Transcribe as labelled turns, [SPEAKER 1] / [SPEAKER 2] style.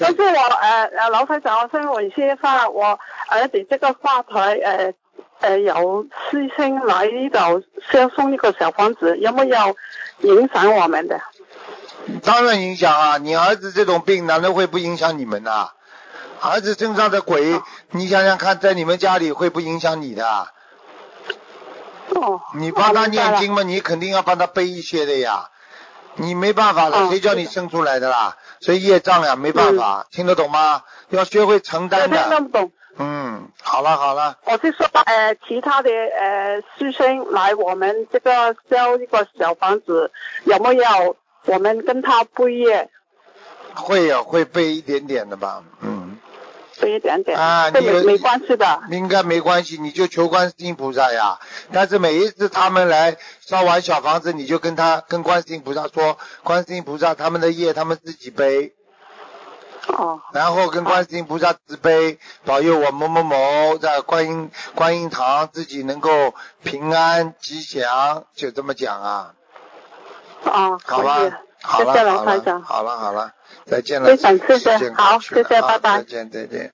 [SPEAKER 1] 就是我老台长，我想问一下，我儿子这个话台有师兄来呢度先送一个小房子，有没有影响我们的？
[SPEAKER 2] 当然影响啊！你儿子这种病，难道会不影响你们呐？儿子身上的鬼，你想想看，在你们家里会不影响你的？你帮他念经嘛，你肯定要帮他背一些的呀。你没办法的，谁叫你生出来的啦？所以业障呀，没办法，听得懂吗？要学会承担的。
[SPEAKER 1] 听得懂。
[SPEAKER 2] 好了。
[SPEAKER 1] 我是说其他的师兄来我们这个交一个小房子，有没有我们跟他背业？
[SPEAKER 2] 会背一点点的吧，
[SPEAKER 1] 背一点点
[SPEAKER 2] 啊，
[SPEAKER 1] 这没关系的，
[SPEAKER 2] 应该没关系，你就求观世音菩萨呀。但是每一次他们来烧完小房子，你就跟观世音菩萨说，观世音菩萨他们的业他们自己背。然后跟观世音菩萨慈悲，保佑我某某某在观音堂自己能够平安吉祥，就这么讲啊。好吧，好了，好了，再见了。
[SPEAKER 1] 非常谢谢，好，谢谢，拜拜。
[SPEAKER 2] 再见。